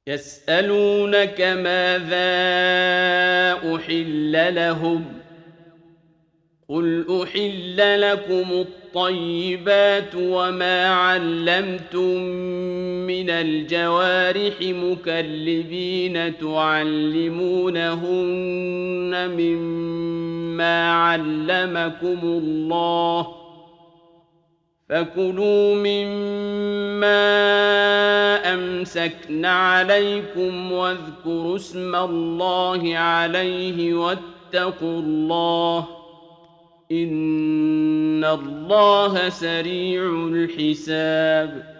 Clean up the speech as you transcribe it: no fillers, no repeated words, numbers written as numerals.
يسألونك ماذا أحل لهم قل أحل لكم الطيبات وما علمتم من الجوارح مكلبين تعلمونهن مما علمكم الله فكلوا مما أمسكن عليكم واذكروا اسم الله عليه واتقوا الله إن الله سريع الحساب